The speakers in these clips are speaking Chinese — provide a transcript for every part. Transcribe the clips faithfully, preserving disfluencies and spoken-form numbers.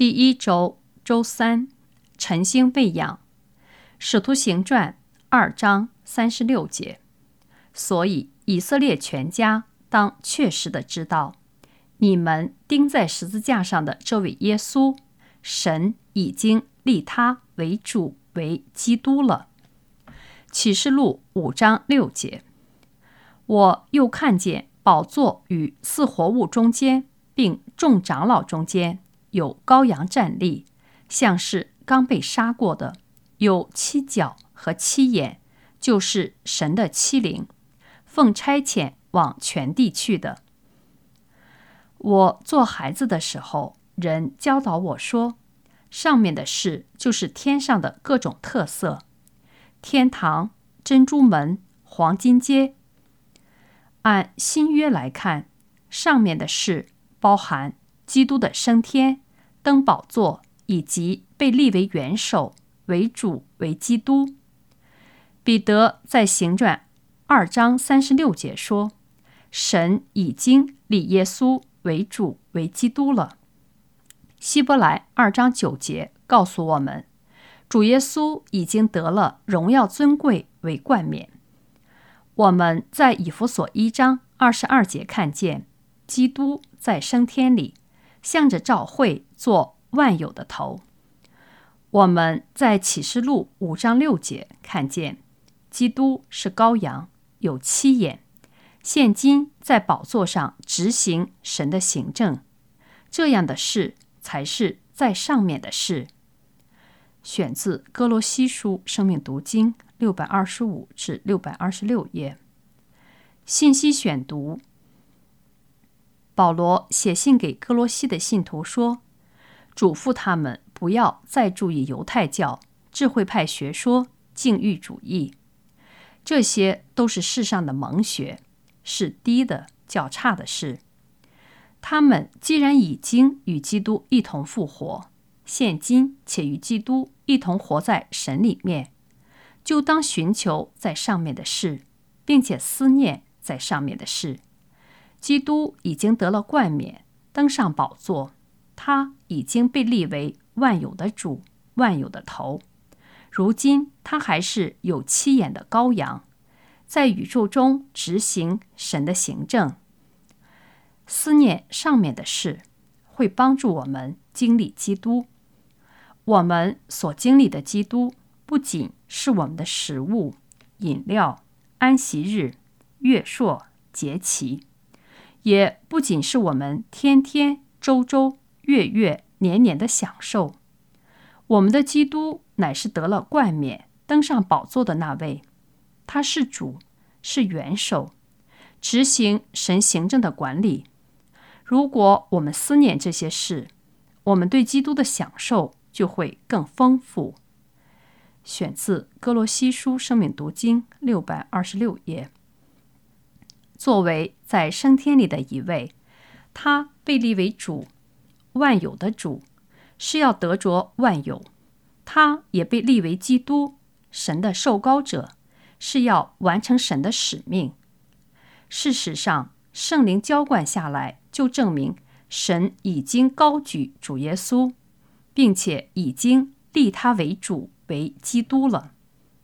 第一周周三，晨星喂养。使徒行传二章三十六节。所以以色列全家当确实的知道，你们钉在十字架上的这位耶稣，神已经立他为主为基督了。启示录五章六节。我又看见宝座与四活物中间，并众长老中间有羔羊站立，像是刚被杀过的，有七角和七眼，就是神的七灵，奉差遣往全地去的。我做孩子的时候，人教导我说，上面的事就是天上的各种特色，天堂、珍珠门、黄金街。按新约来看，上面的事包含基督的升天、登宝座以及被立为元首、为主、为基督。彼得在行传二章三十六节说，神已经立耶稣为主、为基督了。希伯来二章九节告诉我们，主耶稣已经得了荣耀尊贵为冠冕。我们在以弗所一章二十二节看见，基督在升天里向着教会做万有的头。我们在启示录五章六节看见，基督是羔羊，有七眼，现今在宝座上执行神的行政。这样的事才是在上面的事。选自哥罗西书生命读经六百二十五至六百二十六页。信息选读。保罗写信给哥罗西的信徒说，嘱咐他们不要再注意犹太教、智慧派学说、禁欲主义，这些都是世上的蒙学，是低的、较差的事。他们既然已经与基督一同复活，现今且与基督一同活在神里面，就当寻求在上面的事，并且思念在上面的事。基督已经得了冠冕，登上宝座，他已经被立为万有的主、万有的头。如今他还是有七眼的羔羊，在宇宙中执行神的行政。思念上面的事，会帮助我们经历基督。我们所经历的基督，不仅是我们的食物、饮料、安息日、月朔、节期，也不仅是我们天天、周周、月月、年年的享受。我们的基督乃是得了冠冕、登上宝座的那位，他是主，是元首，执行神行政的管理。如果我们思念这些事，我们对基督的享受就会更丰富。选自哥罗西书生命读经六百二十六页。作为在升天里的一位，他被立为主，万有的主，是要得着万有。他也被立为基督，神的受膏者，是要完成神的使命。事实上，圣灵浇灌下来，就证明神已经高举主耶稣，并且已经立他为主为基督了。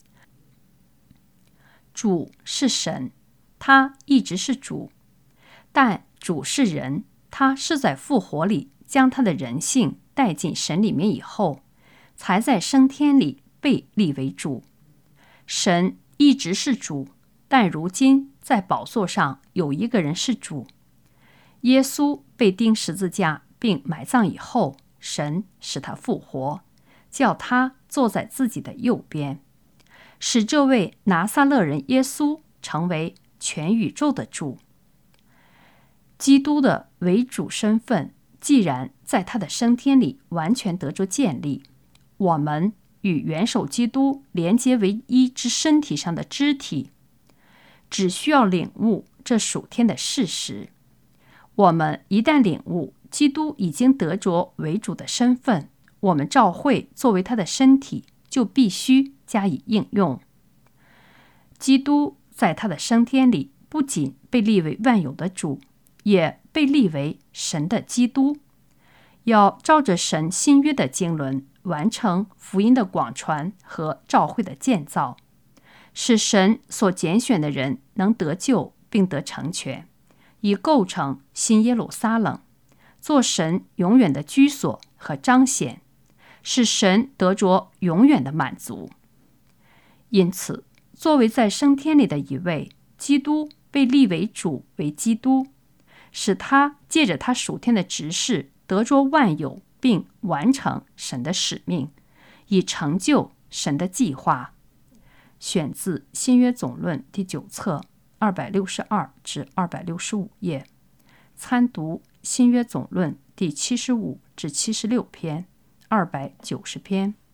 主是神，他一直是主，但主是人，他是在复活里将他的人性带进神里面以后，才在升天里被立为主。神一直是主，但如今在宝座上有一个人是主。耶稣被钉十字架并埋葬以后，神使他复活，叫他坐在自己的右边，使这位拿撒勒人耶稣成为全宇宙的主。基督的为主身份既然在他的升天里完全得着建立，我们与元首基督连结为一之身体上的肢体，只需要领悟这属天的事实。我们一旦领悟基督已经得着为主的身份，我们教会作为他的身体，就必须加以应用。基督在他的升天里不仅被立为万有的主，也被立为神的基督。 要照着神新约的经纶，完成福音的广传和教会的建造，使神所拣选的人能得救并得成全，以构成新耶路撒冷，做神永远的居所和彰显，使神得着永远的满足。因此，作为在升天里的一位，基督被立为主为基督，使他借着他属天的职事得着万有，并完成神的使命，以成就神的计划。选自《新约总论》第九册二百六十二至二百六十五页，参读《新约总论》第七十五至七十六篇，二百九十篇。